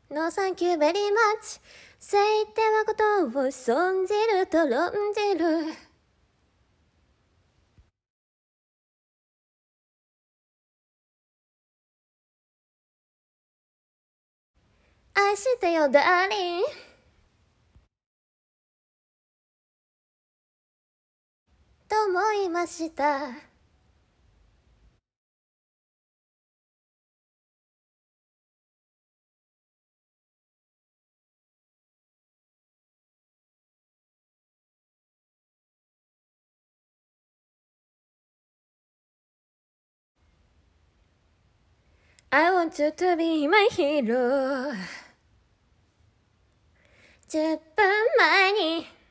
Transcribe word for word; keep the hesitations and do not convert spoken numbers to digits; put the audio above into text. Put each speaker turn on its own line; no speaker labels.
No thank you very much せいてはことを損じると論じる愛してよダーリンと思いました。I want you to be my hero じゅっぷんまえに